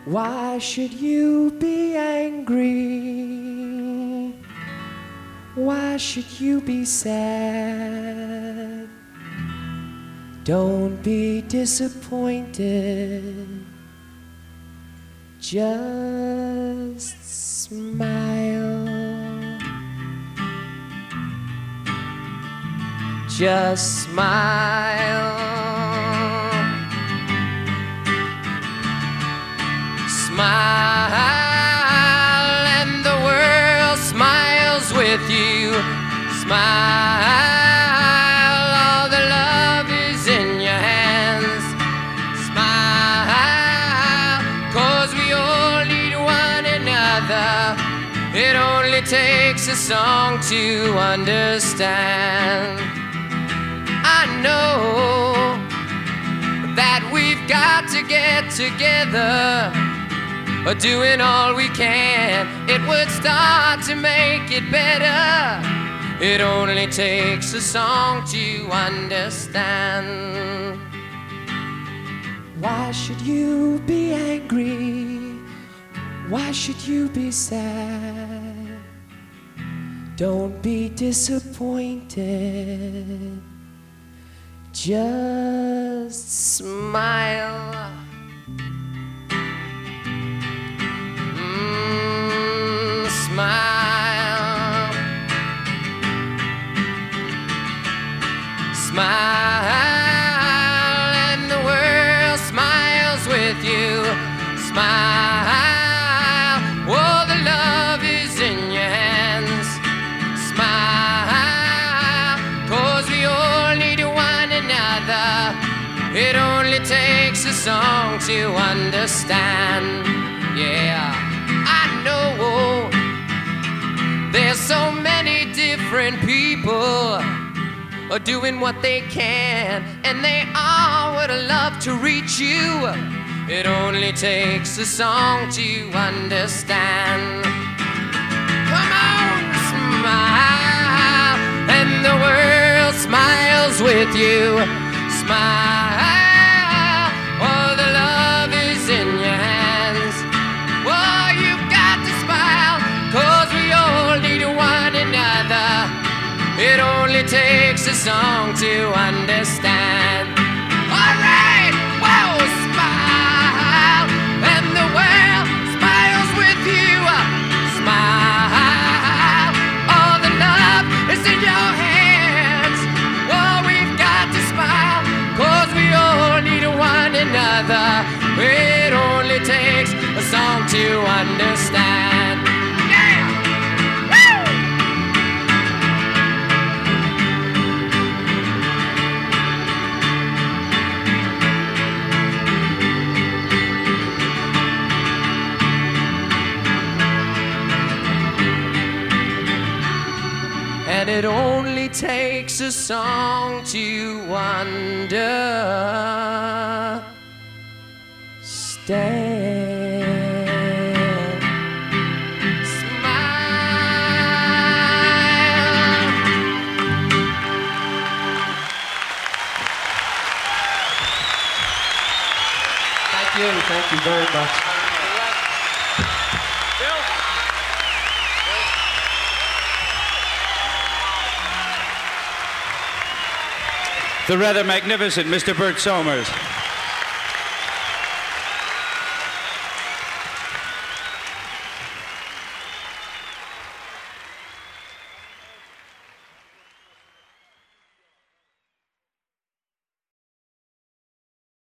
Why should you be angry? Why should you be sad? Don't be disappointed. Just smile. Just smile. Smile and the world smiles with you. Smile, all the love is in your hands. Smile, 'cause we all need one another. It only takes a song to understand. I know that we've got to get together, doing all we can. It would start to make it better. It only takes a song to understand. Why should you be angry? Why should you be sad? Don't be disappointed. Just smile. Smile. Smile and the world smiles with you. Smile, oh, the love is in your hands. Smile, 'cause we all need one another. It only takes a song to understand. Yeah, I know there's so many different people doing what they can, and they all would love to reach you. It only takes a song to understand. Come on, smile, and the world smiles with you. Smile, all the love is in your hands. Oh, you've got to smile, 'cause we all need one another. It only takes a song to understand. All right, whoa, smile, and the world smiles with you. Smile, all the love is in your hands. Oh, we've got to smile, 'cause we all need one another. It only takes a song to understand. And it only takes a song to understand. Smile. Thank you very much. The rather magnificent Mr. Bert Somers.